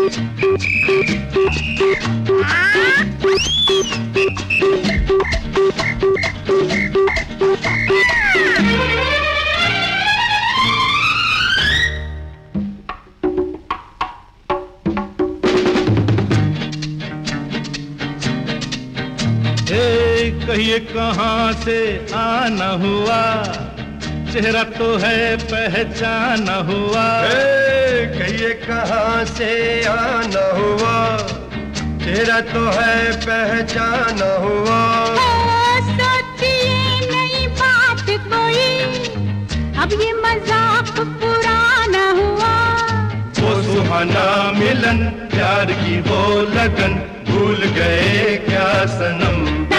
कहिए कहाँ से आना हुआ, चेहरा तो है पहचाना हुआ। कहिए कहाँ से आना हुआ, चेहरा तो है पहचाना हुआ। सोचिए नई बात कोई, अब ये मजाक पुराना हुआ। वो सुहाना मिलन, प्यार की वो लगन, भूल गए क्या सनम।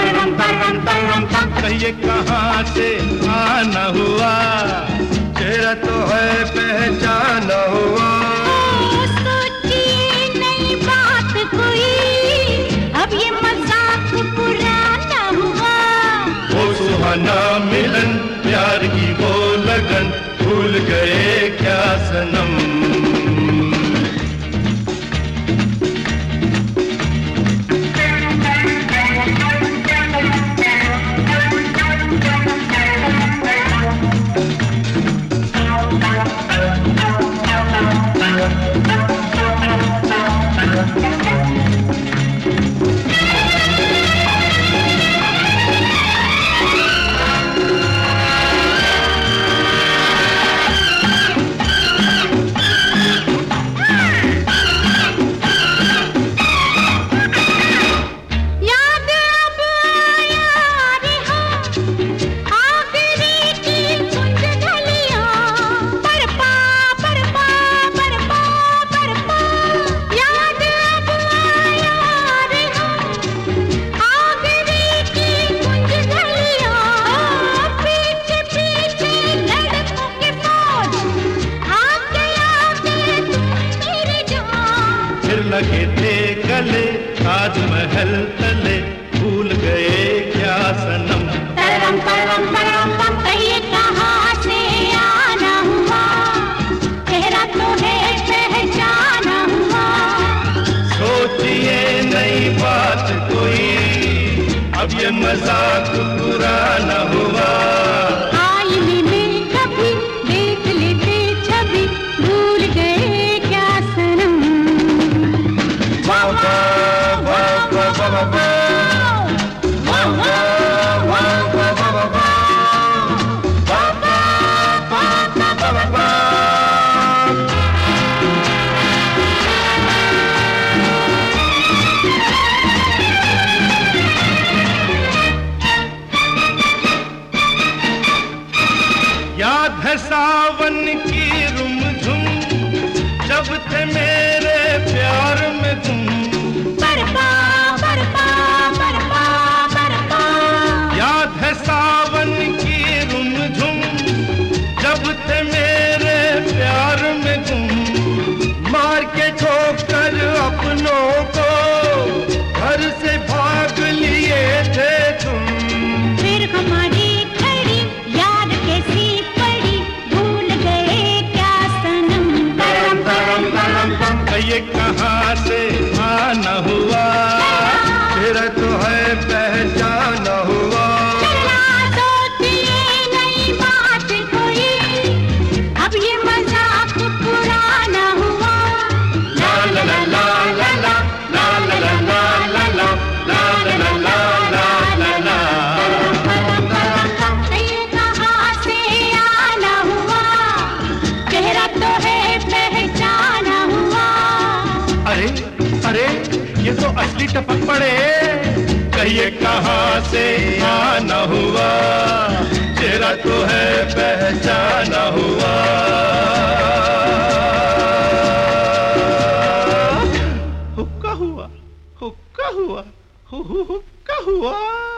कहिए कहाँ से आना हुआ, चेहरा तो है पहचाना हुआ। सोचिए नई बात कोई, अब ये मजाक पुराना हुआ। वो सुहाना मिलन, प्यार की वो लगन, भूल गए क्या सनम। लगे थे गले ताजमहल तले, भूल गए क्या सनम। तरम तरम तरम पम, कहिए कहाँ से आना हुआ, चेहरा तो है पहचाना हुआ। सोचिए नई बात कोई, अब ये मजाक पुराना हुआ। आईने में कभी देख लेते छवि, भूल गए क्या सनम। वाह वाह वाह वाह वाह वाह वाह वाह वाह वाह वाह वाह। याद है सावन की रुमझुम, जब थे मेरे प्यार में तुम। बरपा बरपा बरपा बरपा। याद है सावन की रुमझुम, जब थे मेरे प्यार में तुम। मार के ठोकर अपनों को घर से भाग लिए थे तुम। फिर हमारी खड़ी याद कैसी पड़ी, भूल गए क्या सनम। तरम तरम तरम पम, कहिए कहाँ से आना हुआ, तेरा तो है पहचाना हुआ। सोचिए नई बात कोई, अब ये मजाक पुराना हुआ। ला ला ला ला ला ला ला ला ला ला ला ला ला ला ला ला। कहिए कहाँ से आना हुआ, चेहरा तो है पहचाना हुआ। अरे अरे ये तो असली टपक पड़े। कहिए कहाँ से आना हुआ, चेहरा तो है पहचाना हुआ। हुक्का हुआ, हुक्का हुआ, हुक्का हुआ।